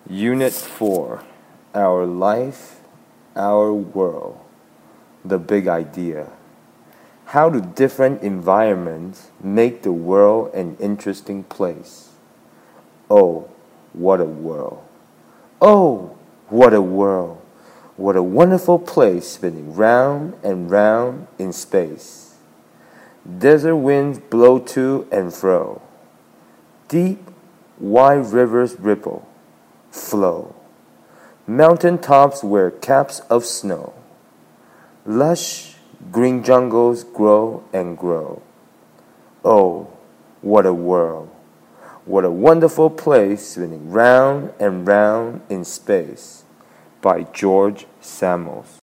Unit 4 Our Life, Our World. The Big Idea. How do different environments make the world an interesting place? Oh, what a world! Oh, what a world! What a wonderful place spinning round and round in space. Desert winds blow to and fro. Deep, wide rivers ripple, flow. Mountain tops wear caps of snow. Lush, green jungles grow and grow. Oh, what a world! What a wonderful place spinning round and round in space. By George Samuels.